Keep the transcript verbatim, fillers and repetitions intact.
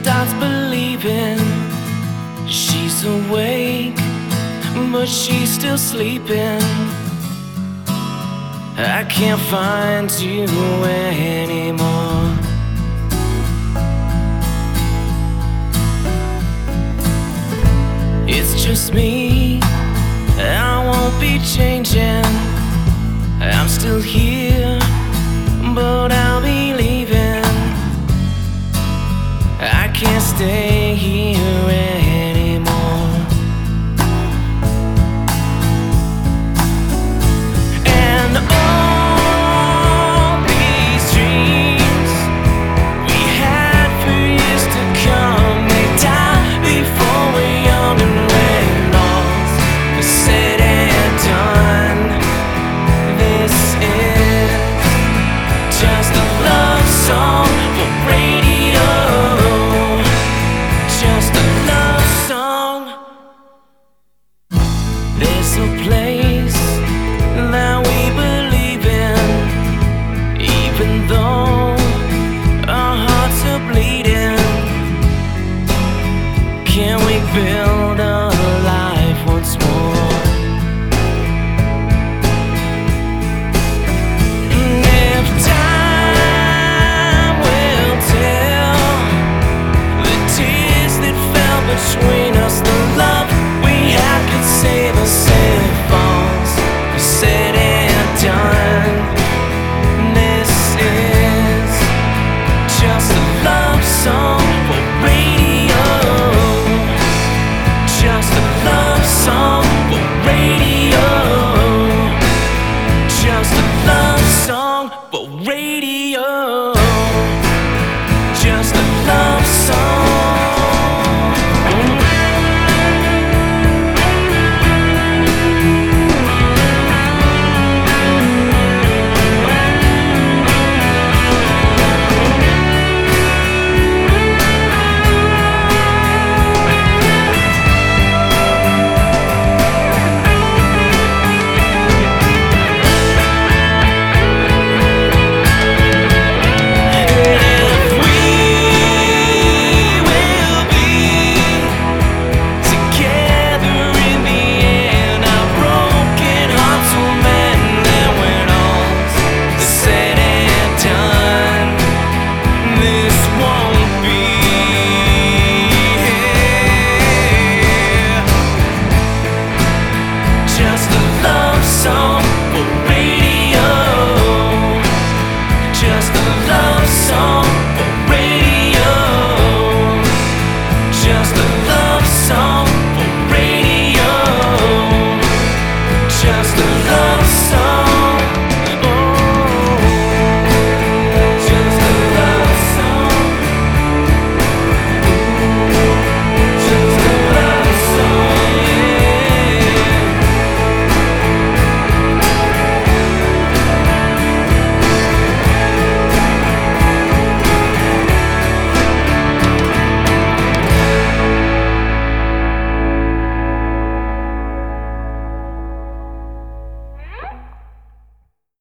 starts believing she's awake, but she's still sleeping. I can't find you anymore. It's just me, I won't be changing. I'm still here, but I'll be leaving. I can't stay here anymore. And all these dreams we had for years to come, they die before we're young and when all's said and done. This is just a love song for radio, just a love song. There's a place that we believe in, even though our hearts are bleeding. Can we build a life once more? And if time will tell the tears that fell between us,